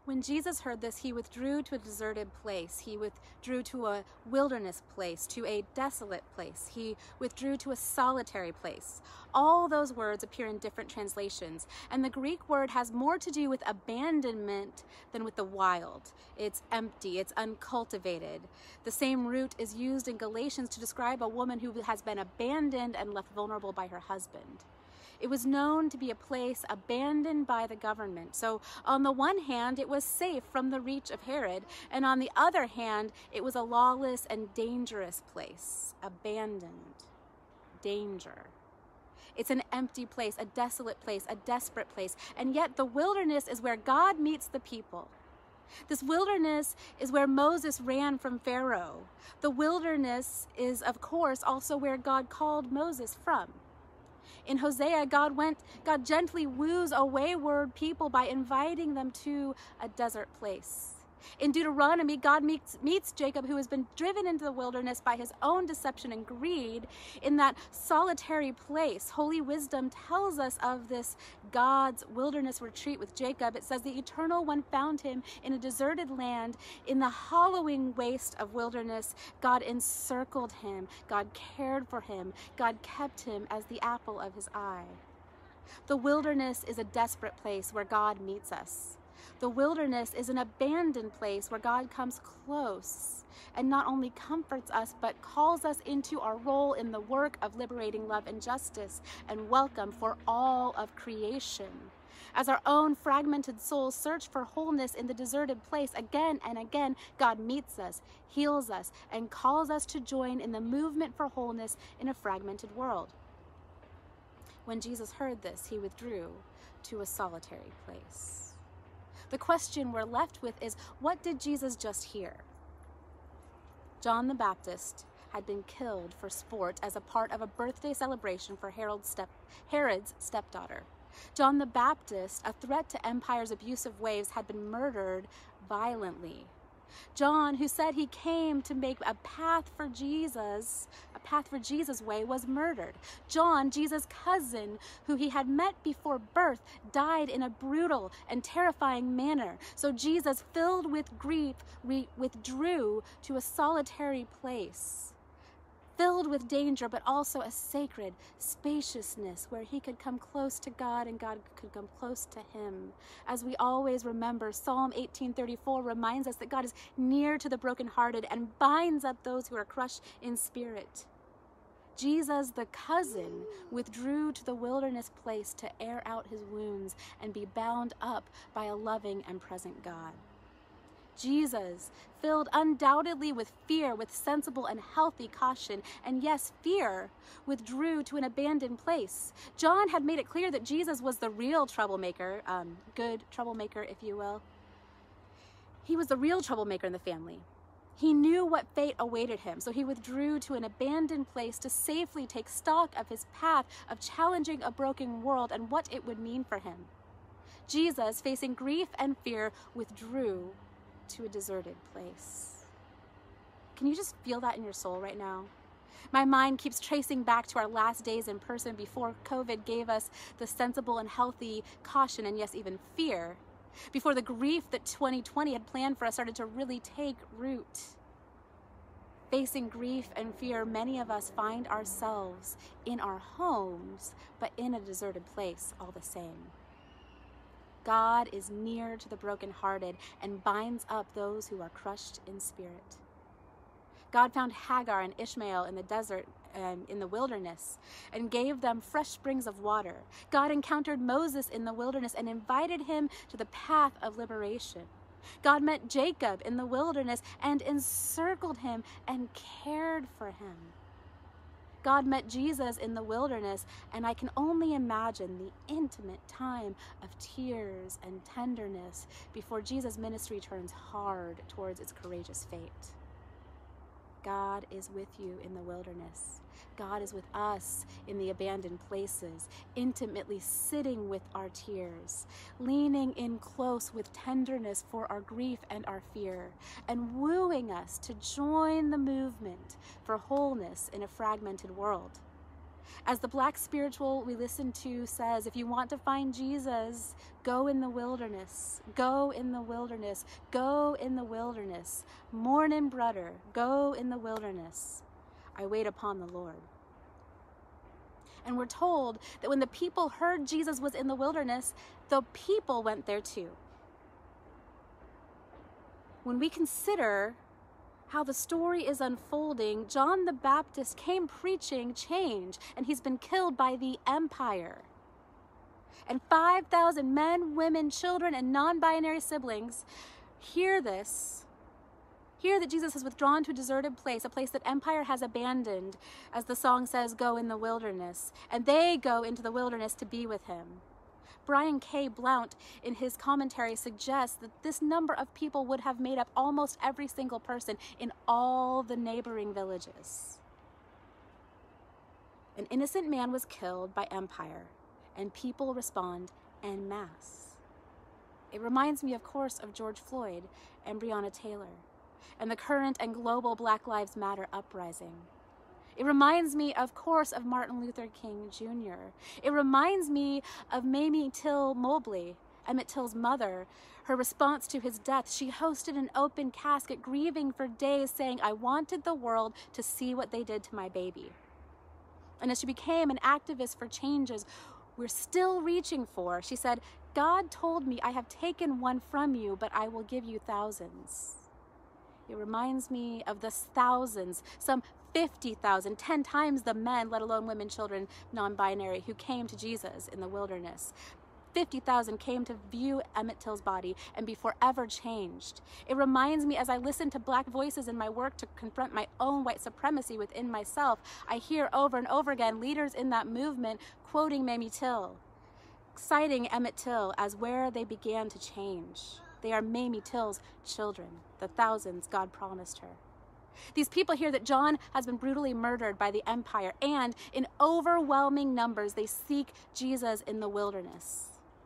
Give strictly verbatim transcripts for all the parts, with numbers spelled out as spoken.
When Jesus heard this, he withdrew to a deserted place. He withdrew to a wilderness place, to a desolate place. He withdrew to a solitary place. All those words appear in different translations, and the Greek word has more to do with abandonment than with the wild. It's empty, it's uncultivated. The same root is used in Galatians to describe a woman who has been abandoned and left vulnerable by her husband. It was known to be a place abandoned by the government. So on the one hand, it was safe from the reach of Herod, and on the other hand, it was a lawless and dangerous place. Abandoned. Danger. It's an empty place, a desolate place, a desperate place, and yet the wilderness is where God meets the people. This wilderness is where Moses ran from Pharaoh. The wilderness is, of course, also where God called Moses from. In Hosea, God went, God gently woos a wayward people by inviting them to a desert place. In Deuteronomy, God meets, meets Jacob, who has been driven into the wilderness by his own deception and greed, in that solitary place. Holy Wisdom tells us of this God's wilderness retreat with Jacob. It says, the Eternal One found him in a deserted land. In the hollowing waste of wilderness, God encircled him. God cared for him. God kept him as the apple of his eye. The wilderness is a desperate place where God meets us. The wilderness is an abandoned place where God comes close and not only comforts us, but calls us into our role in the work of liberating love and justice and welcome for all of creation. As our own fragmented souls search for wholeness in the deserted place, again and again, God meets us, heals us, and calls us to join in the movement for wholeness in a fragmented world. When Jesus heard this, he withdrew to a solitary place. The question we're left with is, what did Jesus just hear? John the Baptist had been killed for sport as a part of a birthday celebration for Herod's, step, Herod's stepdaughter. John the Baptist, a threat to empire's abusive waves, had been murdered violently. John, who said he came to make a path for Jesus, a path for Jesus' way, was murdered. John, Jesus' cousin, who he had met before birth, died in a brutal and terrifying manner. So Jesus, filled with grief, re- withdrew to a solitary place, filled with danger, but also a sacred spaciousness where he could come close to God and God could come close to him. As we always remember, Psalm eighteen thirty-four reminds us that God is near to the brokenhearted and binds up those who are crushed in spirit. Jesus, the cousin, withdrew to the wilderness place to air out his wounds and be bound up by a loving and present God. Jesus, filled undoubtedly with fear, with sensible and healthy caution, and yes, fear, withdrew to an abandoned place. John had made it clear that Jesus was the real troublemaker, um, good troublemaker, if you will. He was the real troublemaker in the family. He knew what fate awaited him, so he withdrew to an abandoned place to safely take stock of his path of challenging a broken world and what it would mean for him. Jesus, facing grief and fear, withdrew to a deserted place. Can you just feel that in your soul right now? My mind keeps tracing back to our last days in person before COVID gave us the sensible and healthy caution and yes, even fear. Before the grief that twenty twenty had planned for us started to really take root. Facing grief and fear, many of us find ourselves in our homes, but in a deserted place all the same. God is near to the brokenhearted and binds up those who are crushed in spirit. God found Hagar and Ishmael in the desert and in the wilderness and gave them fresh springs of water. God encountered Moses in the wilderness and invited him to the path of liberation. God met Jacob in the wilderness and encircled him and cared for him. God met Jesus in the wilderness, and I can only imagine the intimate time of tears and tenderness before Jesus' ministry turns hard towards its courageous fate. God is with you in the wilderness. God is with us in the abandoned places, intimately sitting with our tears, leaning in close with tenderness for our grief and our fear, and wooing us to join the movement for wholeness in a fragmented world. As the Black spiritual we listen to says, if you want to find Jesus, go in the wilderness, go in the wilderness, go in the wilderness. Morning, brother, go in the wilderness. I wait upon the Lord. And we're told that when the people heard Jesus was in the wilderness, the people went there too. When we consider how the story is unfolding, John the Baptist came preaching change, and he's been killed by the empire. And five thousand men, women, children, and non-binary siblings hear this, hear that Jesus has withdrawn to a deserted place, a place that empire has abandoned, as the song says, go in the wilderness, and they go into the wilderness to be with him. Brian K. Blount, in his commentary, suggests that this number of people would have made up almost every single person in all the neighboring villages. An innocent man was killed by empire, and people respond en masse. It reminds me, of course, of George Floyd and Breonna Taylor, and the current and global Black Lives Matter uprising. It reminds me, of course, of Martin Luther King Junior It reminds me of Mamie Till Mobley, Emmett Till's mother. Her response to his death, she hosted an open casket, grieving for days, saying, I wanted the world to see what they did to my baby. And as she became an activist for changes we're still reaching for, she said, God told me, I have taken one from you, but I will give you thousands. It reminds me of the thousands, some fifty thousand, ten times the men, let alone women, children, non-binary, who came to Jesus in the wilderness. fifty thousand came to view Emmett Till's body and be forever changed. It reminds me, as I listen to Black voices in my work to confront my own white supremacy within myself, I hear over and over again leaders in that movement quoting Mamie Till, citing Emmett Till as where they began to change. They are Mamie Till's children, the thousands God promised her. These people hear that John has been brutally murdered by the empire, and in overwhelming numbers, they seek Jesus in the wilderness.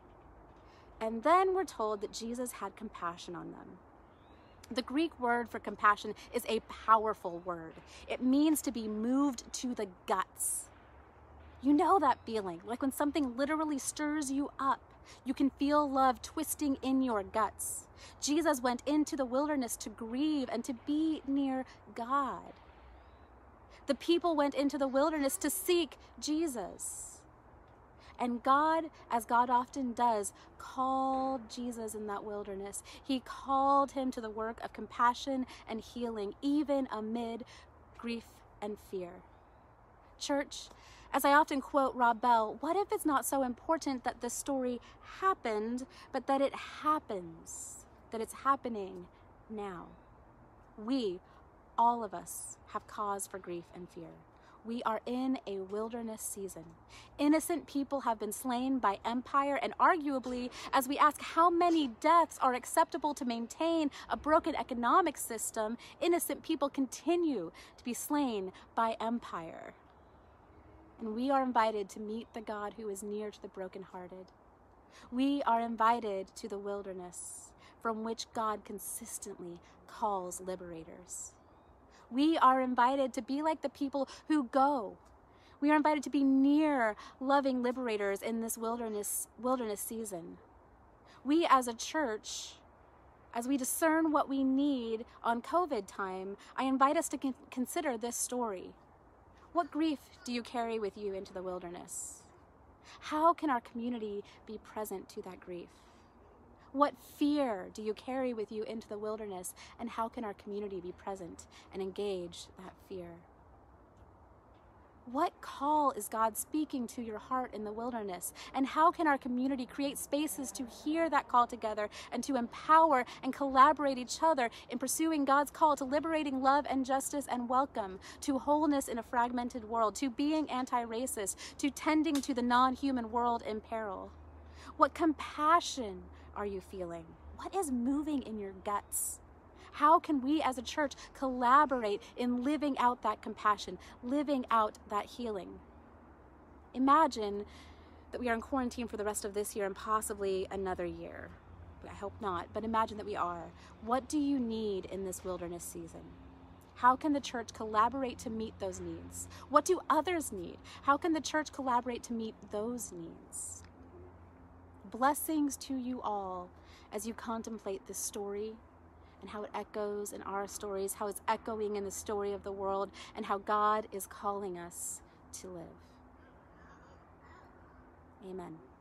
And then we're told that Jesus had compassion on them. The Greek word for compassion is a powerful word. It means to be moved to the guts. You know that feeling, like when something literally stirs you up. You can feel love twisting in your guts. Jesus went into the wilderness to grieve and to be near God. The people went into the wilderness to seek Jesus. And God, as God often does, called Jesus in that wilderness. He called him to the work of compassion and healing, even amid grief and fear. Church, as I often quote Rob Bell, what if it's not so important that the story happened, but that it happens, that it's happening now? We, all of us, have cause for grief and fear. We are in a wilderness season. Innocent people have been slain by empire, and arguably, as we ask how many deaths are acceptable to maintain a broken economic system, innocent people continue to be slain by empire. And we are invited to meet the God who is near to the brokenhearted. We are invited to the wilderness from which God consistently calls liberators. We are invited to be like the people who go. We are invited to be near loving liberators in this wilderness, wilderness season. We as a church, as we discern what we need on COVID time, I invite us to con- consider this story. What grief do you carry with you into the wilderness? How can our community be present to that grief? What fear do you carry with you into the wilderness, and how can our community be present and engage that fear? What call is God speaking to your heart in the wilderness, and how can our community create spaces to hear that call together and to empower and collaborate each other in pursuing God's call to liberating love and justice and welcome, to wholeness in a fragmented world, to being anti-racist, to tending to the non-human world in peril? What compassion are you feeling? What is moving in your guts? How can we as a church collaborate in living out that compassion, living out that healing? Imagine that we are in quarantine for the rest of this year and possibly another year. I hope not, but imagine that we are. What do you need in this wilderness season? How can the church collaborate to meet those needs? What do others need? How can the church collaborate to meet those needs? Blessings to you all as you contemplate this story and how it echoes in our stories, how it's echoing in the story of the world, and how God is calling us to live. Amen.